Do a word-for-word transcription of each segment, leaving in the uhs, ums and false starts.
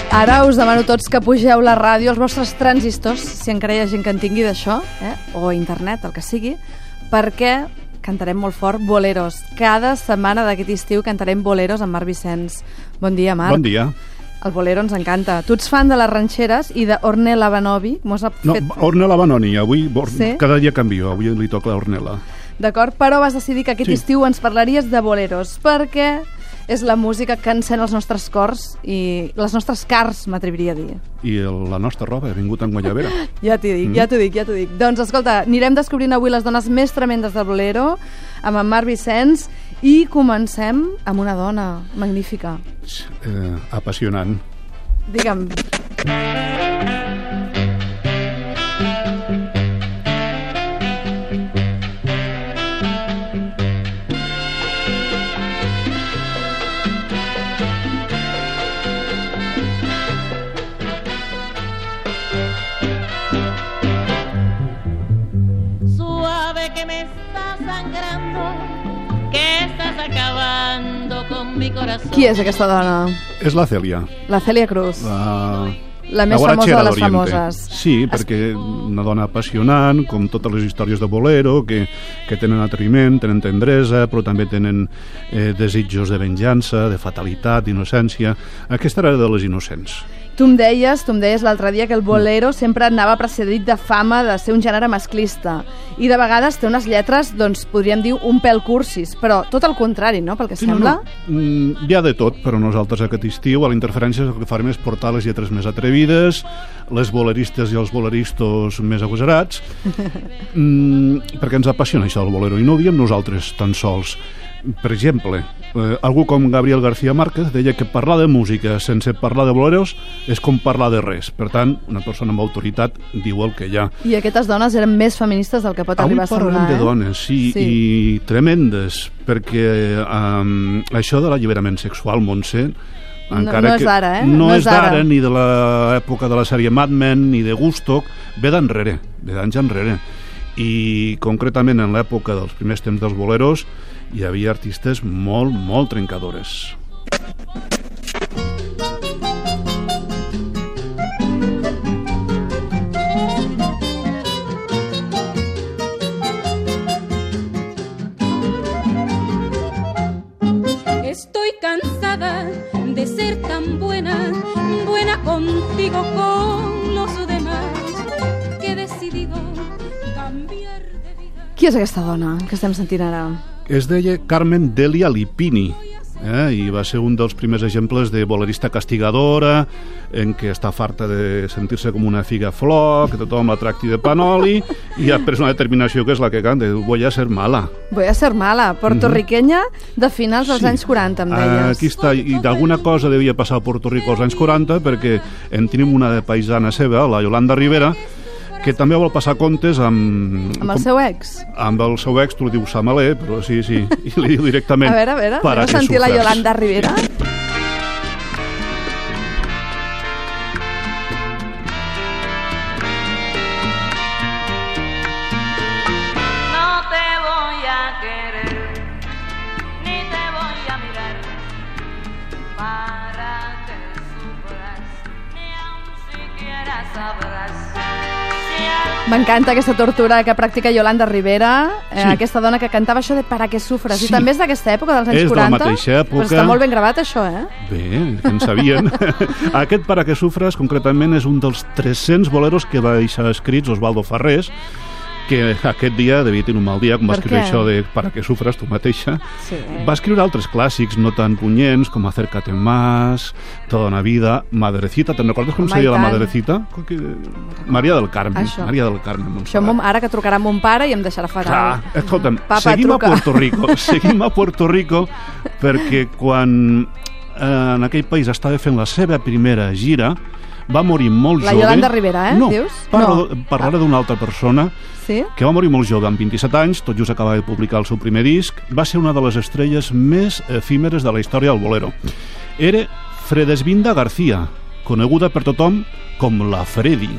Ara us demano tots que pugeu la ràdio, els vostres transistors, si encara hi ha gent que en tingui d'això, eh? o internet, el que sigui, perquè cantarem molt fort boleros. Cada setmana d'aquest estiu cantarem boleros amb Marc Vicenç. Bon dia, Marc. Bon dia. El bolero ens encanta. Tu ets fan de les ranxeres i d'Ornella Vanoni. No, fet... Ornella Vanoni. Avui, sí? Cada dia canvio. Avui li toca l'Ornella. D'acord, però vas decidir que aquest sí. estiu ens parlaries de boleros, perquè és la música que encén els nostres cors i les nostres cars, m'atreviria a dir. I el, la nostra roba ha vingut en guanyavera. Ja t'hi dic, mm. ja t'ho dic, ja t'ho dic. Doncs escolta, anirem descobrint avui les dones més tremendes del bolero amb en Marc Vicenç i comencem amb una dona magnífica. Eh, apassionant. Digue'm. Qui és aquesta dona? És la Cèlia. La Cèlia Cruz. La, la més la famosa de les famoses. Sí, perquè es... una dona apassionant, com totes les històries de bolero, que, que tenen atreviment, tenen tendresa, però també tenen eh, desitjos de venjança, de fatalitat, d'innocència. Aquesta era de les innocents. Tu em deies, tu em deies l'altre dia que el bolero sempre anava precedit de fama de ser un gènere masclista i de vegades té unes lletres, doncs podríem dir un pèl cursis, però tot el contrari, no?, pel que sí, sembla. No, no. Mm, hi ha de tot, però nosaltres aquest estiu a la Interferència el que farem és portar les lletres més atrevides, les boleristes i els boleristos més agosarats, mm, perquè ens apassiona això del bolero i no ho diem nosaltres tan sols. Per exemple, eh, algú com Gabriel García Márquez deia que parlar de música sense parlar de boleros és com parlar de res. Per tant, una persona amb autoritat diu el que hi ha. I aquestes dones eren més feministes del que pot Avui arribar a semblar. Avui parlem de eh? dones, sí, sí, i tremendes, perquè um, això de l'alliberament sexual, Montse, encara no, no que és ara, eh? No, no és d'ara, ni de l'època de la sèrie Mad Men, ni de Woodstock, ve d'enrere, ve d'anys enrere. I concretament en l'època dels primers temps dels boleros hi havia artistes molt, molt trencadores. Estoy cansada de ser tan buena, buena contigo con los demás, que he decidido cambiar de vida. Qui és aquesta dona que estem sentint ara? Es deia Carmen Delia Lipini, eh? i va ser un dels primers exemples de bolerista castigadora, en què està farta de sentir-se com una figa flor, que tothom la tracti de panoli, i ha pres una determinació que és la que canta, voy a ser mala. Voy a ser mala, portorriquenya de finals dels sí. anys quaranta, em deies. Aquí està, i d'alguna cosa devia passar a Puerto Rico als anys quaranta, perquè en tenim una de paisana seva, la Yolanda Rivera, que també vol passar comptes amb... Amb el seu ex? Amb el seu ex, tu li dius Samaler, però sí, sí, i li diu directament... A veure, a veure, anem a sentir la Yolanda Rivera? M'encanta aquesta tortura que practica Yolanda Rivera, eh, sí. aquesta dona que cantava això de Para que sufres, sí. i també és d'aquesta època, dels anys és quaranta. És de la mateixa època. Però està molt ben gravat, això, eh? Bé, que en sabien. Aquest Para que sufres, concretament, és un dels tres-cents boleros que va deixar escrits Osvaldo Farrés, que aquest dia devia tenir un mal dia, com va escriure això de Para que sufres tu mateixa. Sí. Va escriure altres clàssics no tan punyents, com Acércate más, Toda una vida, Madrecita. Te'n recordes com seria la Madrecita? Maria del Carmen. Això. Maria del Carmen. Això ara que trucarà mon pare i em deixarà fatal. Clar, escolta'm, Papa, seguim truca. a Puerto Rico. Seguim a Puerto Rico perquè quan eh, en aquell país estava fent la seva primera gira, va morir molt la jove. La Yolanda Rivera, eh? No, dius? parlo, no. parlaré d'una altra persona sí? que va morir molt jove, amb vint-i-set anys, tot just acabava de publicar el seu primer disc. Va ser una de les estrelles més efímeres de la història del bolero. Era Fredesvinda García, coneguda per tothom com la Freddy.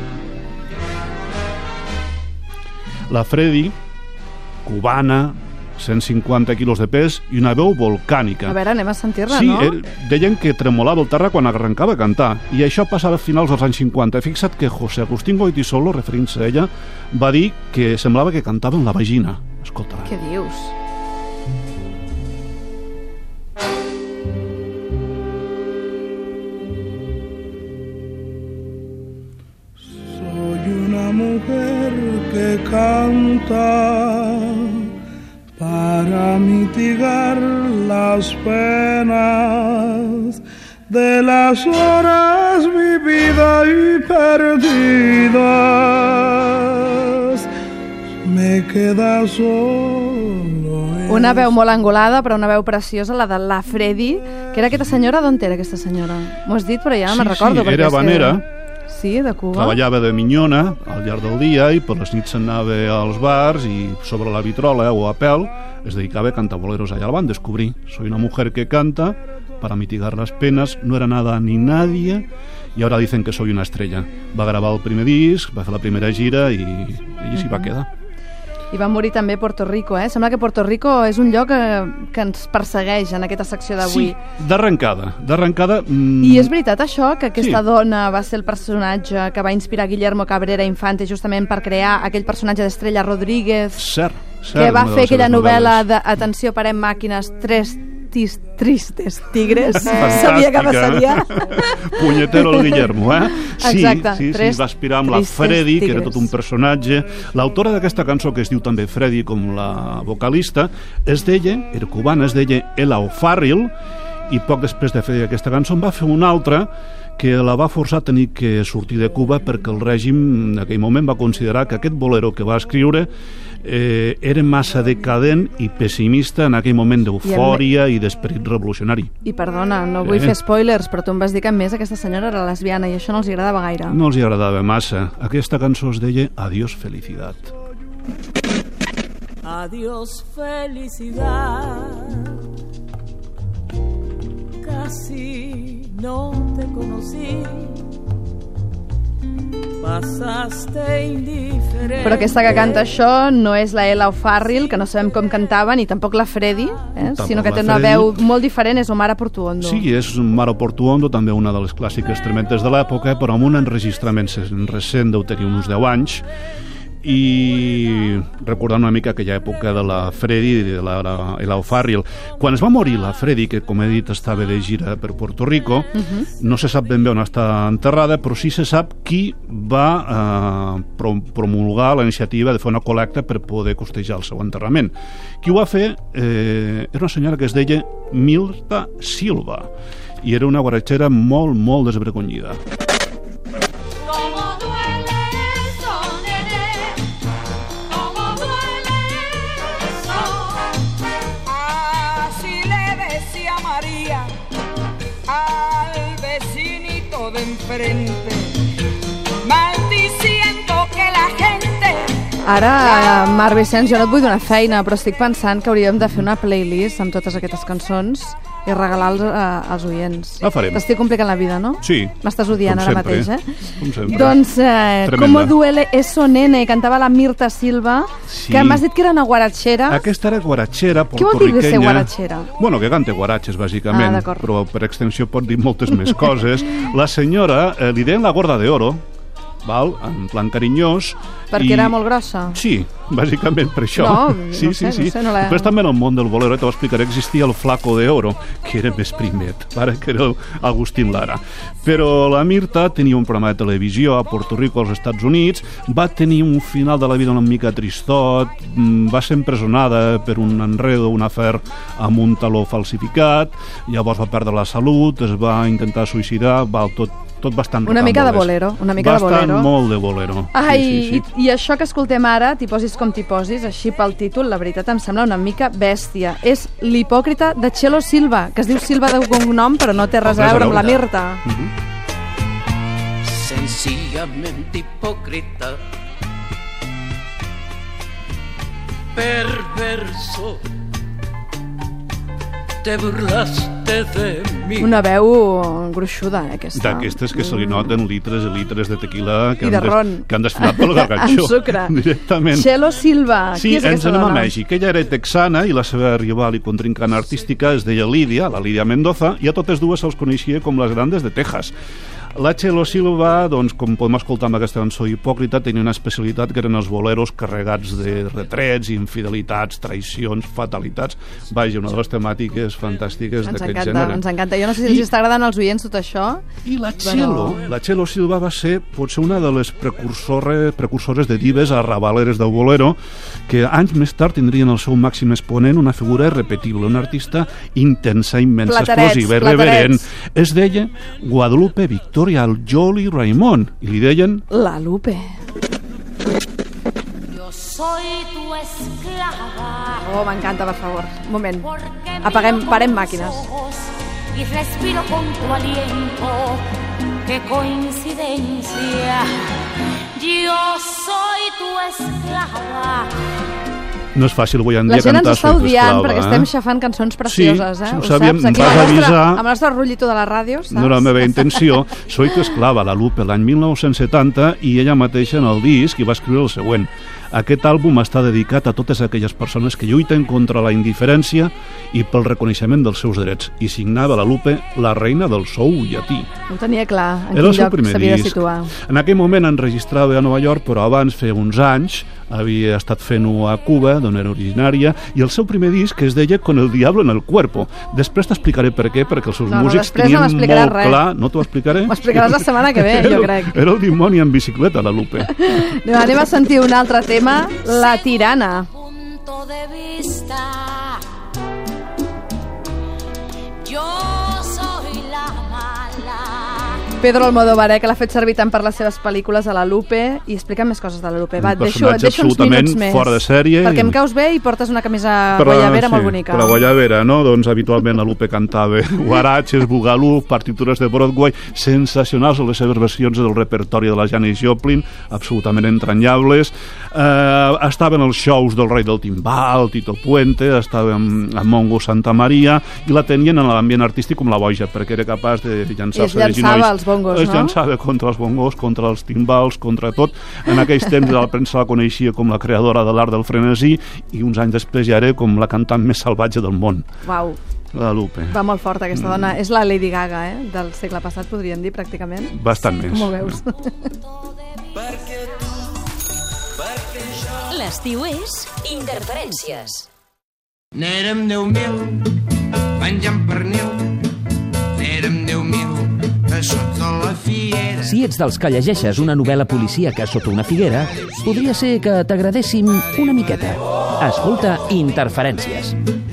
La Freddy, cubana, cent cinquanta quilos de pes i una veu volcànica. A veure, anem a sentir-la, sí, no? Sí, deien que tremolava el terra quan arrencava a cantar, i això passava a finals dels anys cinquanta. Fixa't que José Agustín Goytisolo, referint-se a ella, va dir que semblava que cantava en la vagina. Escolta. Què dius? Mujer que canta para mitigar las penas de las horas vividas y perdidas, me queda solo. Una veu molt angolada, però una veu preciosa, la de la Freddy, que era aquesta senyora. D'on era aquesta senyora? M'ho has dit, però ja no sí, me'n recordo. Sí, era habanera. Que... Sí, de Cuba. Treballava de minyona al llarg del dia i per les nits s'anava als bars i sobre la vitrola o a pèl es dedicava a cantar boleros. Allà la van descobrir. Soy una mujer que canta para mitigar las penas, no era nada ni nadie y ahora dicen que soy una estrella. Va gravar el primer disc, va fer la primera gira i allí s'hi va quedar. I va morir també a Puerto Rico, eh? Sembla que Puerto Rico és un lloc que, que ens persegueix en aquesta secció d'avui. Sí, d'arrencada, d'arrencada... Mmm... I és veritat això, que aquesta sí. dona va ser el personatge que va inspirar Guillermo Cabrera Infante justament per crear aquell personatge d'Estrella Rodríguez, cert, cert, que va fer aquella novel·la novel·les. de Atenció, parem màquines, tres tis, tristes tigres. Sabia que passaria. Punyetero el Guillermo, eh? Sí, exacte, sí, sí, tres va aspirar amb la Freddy, que era tot un personatge. L'autora d'aquesta cançó, que es diu també Freddy, com la vocalista, es deia, era cubana, es deia Ella O'Farrill, i poc després de fer aquesta cançó en va fer una altra que la va forçar a tenir que sortir de Cuba perquè el règim en aquell moment va considerar que aquest bolero que va escriure eh, era massa decadent i pessimista en aquell moment d'eufòria i, i d'esperit revolucionari. I perdona, no vull eh? fer spoilers, però tu em vas dir que a més aquesta senyora era lesbiana i això no els agradava gaire. No els agradava massa. Aquesta cançó es deia Adiós felicidad. Adiós felicidad, casi no te conocí, pasaste indiferent. Però aquesta que canta això no és la Ella O'Farrill, que no sabem com cantava, ni tampoc la Freddy, eh? sinó que té una Freddy. veu molt diferent, és Omar Portuondo. Sí, és Maro Portuondo, també una de les clàssiques trementes de l'època, però amb un enregistrament recent, deu tenir uns deu anys, i recordant una mica aquella època de la Freddy i de la Ella O'Farrill. Quan es va morir la Freddy, que com he dit estava de gira per Puerto Rico, uh-huh. no se sap ben bé on està enterrada, però sí se sap qui va eh, promulgar la iniciativa de fer una col·lecta per poder costejar el seu enterrament. Qui ho va fer eh, era una senyora que es deia Milta Silva i era una guaratxera molt, molt desvergonyida. Maldiciendo que la gente... Ara, Marc Vicenç, jo no et vull donar feina, però estic pensant que hauríem de fer una playlist amb totes aquestes cançons i regalar-los als oients. La farem. T'estic complicant la vida, no? Sí. M'estàs odiant ara mateix, eh? Com sempre. Doncs, eh, Como duele eso, nene, cantava la Mirta Silva, sí. que m'has dit que era una guaratxera. Aquesta era guaratxera Què portorriquenya. vol dir de ser guaratxera? Bueno, que canta guaratxes, bàsicament, ah, però per extensió pot dir moltes més coses. La senyora eh, li deien la gorda d'oro, val? En plan carinyós. Perquè i... era molt grossa? Sí, bàsicament per això. No, sí, no sí, sé, sí. no sé. No la... Després també en el món del bolero, te ho explicaré, existia el flaco de oro, que era més primet, vale? Que era el Agustín Lara. Però la Mirta tenia un programa de televisió a Puerto Rico, als Estats Units, va tenir un final de la vida una mica tristot, va ser empresonada per un enredo, un afer amb un taló falsificat, llavors va perdre la salut, es va intentar suïcidar, va tot tot bastant una mica de bolero, una mica bastant de bolero. molt de bolero. Ai, sí, sí, sí. I, i això que escoltem ara, t'hi posis com t'hi posis, així pel títol, la veritat em sembla una mica bèstia. És l'hipòcrita de Chelo Silva, que es diu Silva de cognom, però no té res a veure amb la Mirta. Uh-huh. Sencillamente hipócrita, perverso, te burlaste de mí. Una veu gruixuda, eh, aquesta. D'aquestes que se li noten litres i litres de tequila que, I de han, des, ron. que han desfilat pel gargatxó. Amb sucre. Directament. Chelo Silva. Sí, Qui és ens aquesta anem a dona? Mèxic. Ella era texana i la seva rival i contrincant artística es deia Lídia, la Lídia Mendoza, i a totes dues se'ls coneixia com les Grandes de Texas. La Chelo Silva, doncs, com podem escoltar amb aquesta cançó Hipòcrita, tenia una especialitat que eren els boleros carregats de retrets, infidelitats, traïcions, fatalitats. Vaja, una de les temàtiques fantàstiques Ens d'aquest encanta, gènere. ens encanta. Jo no sé si I- els està agradant als oients tot això. I la Chelo, Però- la Chelo Silva va ser potser una de les precursores, precursores de divas arrabaleres del bolero, que anys més tard tindrien el seu màxim exponent, una figura irrepetible, una artista intensa, immensa, Platerets, explosiva, platerets. irreverent. Es deia Guadalupe Victoria Aljoli Raimon, i li deien La Lupe. Yo soy tu esclava. Oh, m'encanta, per favor. Un moment. Porque Apaguem, miro parem con màquines. tus ojos y respiro con tu aliento. Qué coincidencia. Yo soy tu esclava. no és fàcil avui en La dia gent ens cantar està Soy tu odiant esclava, perquè eh? estem xafant cançons precioses, Sí, eh? ho Ho sabíem, saps? Aquí em vas amb el nostre, avisar. amb el nostre rotllito de la ràdio, saps? No era la meva intenció. Soy tu esclava, la Lupe, l'any mil nou-cents setanta, i ella mateixa en el disc hi va escriure el següent. Aquest àlbum està dedicat a totes aquelles persones que lluiten contra la indiferència i pel reconeixement dels seus drets. I signava la Lupe, la reina del soul llatí. Ho tenia clar, en Era el quin seu lloc primer s'havia de disc. situar. En aquell moment enregistrava a Nova York, però abans, feia uns anys, havia estat fent-ho a Cuba, d'on era originària, i el seu primer disc es deia Con el diablo en el cuerpo. Després t'explicaré per què, perquè els seus No, no, músics després no tenien m'explicaràs molt res. clar... No t'ho explicaré? M'ho explicaràs la setmana que ve, jo crec. Era el dimoni en bicicleta, la Lupe. Anem, anem a sentir un altre tema, La Tirana. Punto de vista. Yo soy la mala. Pedro Almodóvar, eh, que l'ha fet servir tant per les seves pel·lícules a la Lupe, i explica més coses de la Lupe. Va, Un et deixo, et personatge deixo uns absolutament minuts més. fora de sèrie. Perquè em caus bé i portes una camisa Per la- guayabera sí, molt bonica. Per la guayabera, no? Doncs habitualment la Lupe cantava guaratges, bugalú, partitures de Broadway, sensacionals les seves versions del repertori de la Janis Joplin, absolutament entranyables. Eh, estava en els shows del Rei del Timbal, Tito Puente, estava amb, amb Mongo Santa Maria, i la tenien en l'ambient artístic com la boja, perquè era capaç de llançar-se I es llançava als bongos, es no? llançava contra els bongos, contra els timbals, contra tot. En aquells temps la premsa la coneixia com la creadora de l'art del frenesí, i uns anys després ja era com la cantant més salvatge del món, Uau, la Lupe. va molt fort aquesta dona. És la Lady Gaga, eh, del segle passat, podríem dir, pràcticament. Bastant més. Com ho veus? L'estiu és Interferències. N'érem deu mil, menjant pernil. N'érem deu mil, a sota la fiera. Si ets dels que llegeixes una novel·la policíaca sota una figuera, podria ser que t'agradessin una miqueta. Escolta Interferències.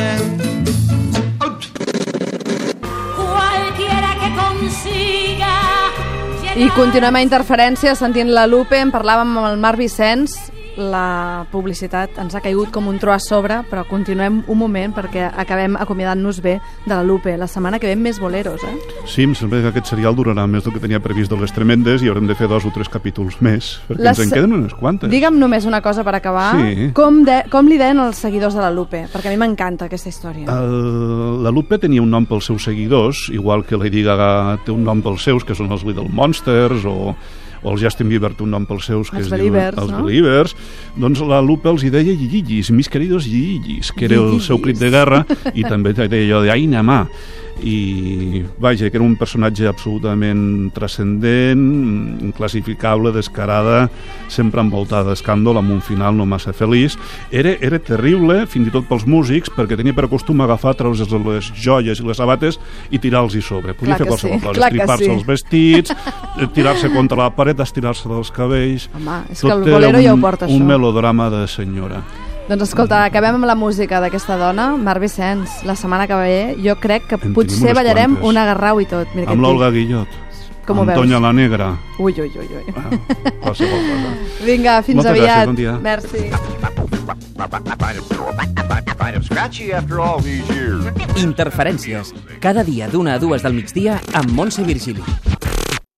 Cualquiera que consiga. I continuem a Interferències sentint la Lupe. En parlàvem amb el Marc Vicenç. La publicitat ens ha caigut com un tro a sobre, però continuem un moment perquè acabem acomiadant-nos bé de la Lupe. La setmana que ve més boleros, eh? Sí, em sembla que aquest serial durarà més del que tenia previst de Les Tremendes i haurem de fer dos o tres capítols més, perquè Les- ens en queden unes quantes. Digue'm només una cosa per acabar. Sí. Com, de, com li deien els seguidors de la Lupe? Perquè a mi m'encanta aquesta història. El, la Lupe tenia un nom pels seus seguidors, igual que Lady Gaga té un nom pels seus, que són els Little Monsters, o, o el Justin Bieber té un nom pels seus, que Els es Believers, diuen els no? Believers. Doncs la Lupe els hi deia Yiyiyis, mis queridos Yiyiyis, que era el seu crit de guerra, i també deia allò de Ai, Namà. I vaja, que era un personatge absolutament transcendent, inclassificable, descarada, sempre envoltada d'escàndol, amb un final no massa feliç. Era, era terrible, fins i tot pels músics, perquè tenia per costum agafar, treure les joies i les sabates i tirar-los-hi sobre. Podia Clar fer que qualsevol sí, cosa, clar que estripar-se sí. els vestits, eh, tirar-se contra la paret, estirar-se dels cabells... Home, és que Tot el era bolero un, ja ho porta, un això. melodrama de senyora. Doncs escolta, acabem amb la música d'aquesta dona, Marc Vicenç. La setmana que ve jo crec que En tenim potser unes ballarem quantes. un agarrau i tot. Mira, Amb què et l'Olga dic. Guillot, Com ho amb veus? Tonya la Negra, Ui, ui, ui, ui. ah, qualsevol cosa. Vinga, fins Moltes aviat. gràcies, bon dia. Merci. Interferències. Cada dia d'una a dues del migdia amb Montse Virgili.